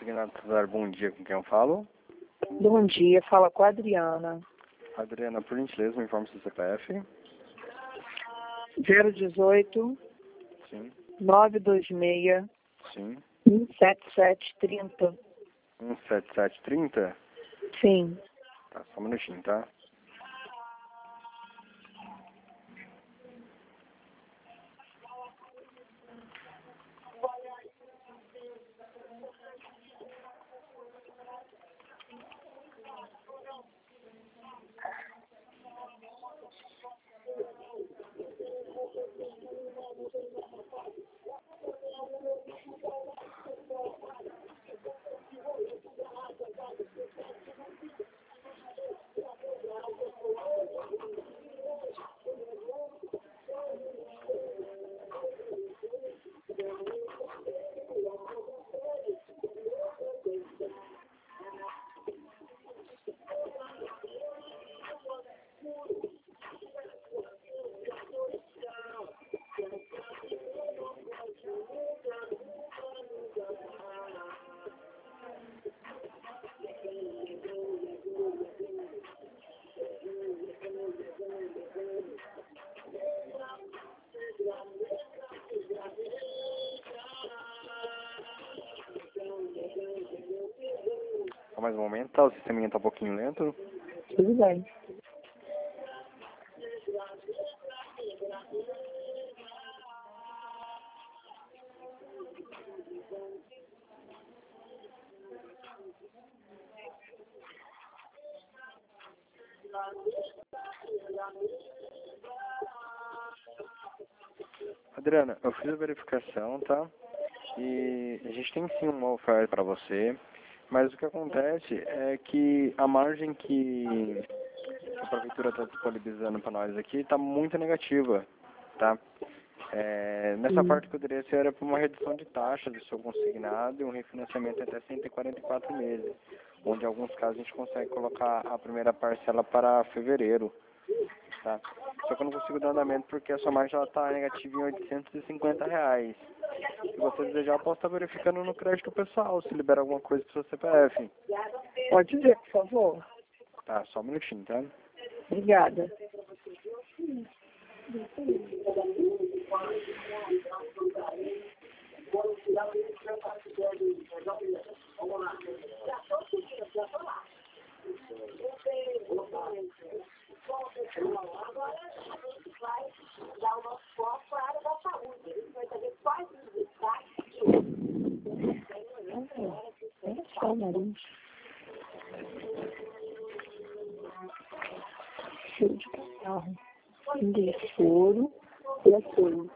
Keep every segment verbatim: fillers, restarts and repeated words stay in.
Consignado Cesar, bom dia, com quem eu falo? Bom dia, fala com a Adriana. Adriana, por gentileza, me informe seu C P F. zero dezoito, Sim, nove dois seis, sim. um sete sete três zero. um sete sete trinta? Sim. Tá, só um minutinho, tá? Só mais um momento, tá? O sisteminha tá um pouquinho lento. Tudo bem. Adriana, eu fiz a verificação, tá? E a gente tem sim uma oferta para você, mas o que acontece é que a margem que a prefeitura está disponibilizando para nós aqui está muito negativa, tá? É, nessa Sim. parte poderia ser para uma redução de taxas do seu consignado e um refinanciamento até cento e quarenta e quatro meses, onde em alguns casos a gente consegue colocar a primeira parcela para fevereiro, tá? Só que eu não consigo dar andamento porque a sua margem está negativa em oitocentos e cinquenta reais. Se você desejar, eu posso estar verificando no crédito pessoal, se libera alguma coisa para o seu C P F. Pode dizer, por favor. Tá, só um minutinho, tá? Obrigada. Só o nariz. Cheio de catarro. De soro e açúcar.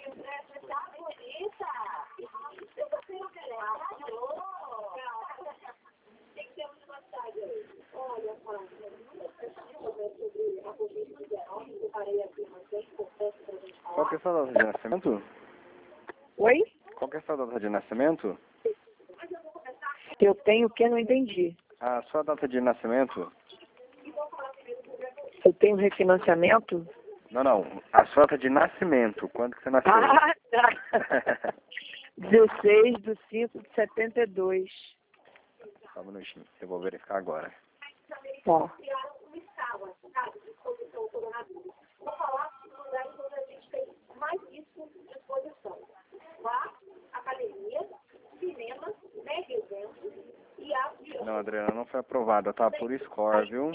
Qual que é a sua data de nascimento? Oi? Qual que é a sua data de nascimento? Eu tenho o que? Não entendi. A sua data de nascimento? Eu tenho refinanciamento? Não, não. A sua data de nascimento. Quando que você nasceu? Ah, tá. dezesseis de cinco de setenta e dois. Só um minutinho. Eu vou verificar agora. Tá. Não, Adriana, não foi aprovada. Tá por score, viu?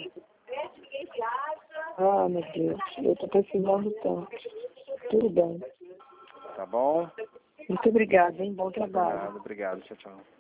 Ah, meu Deus. Eu tô precisando tanto. Tudo bem. Tá bom? Muito obrigada, hein? Bom trabalho. Obrigado, obrigado. Tchau, tchau.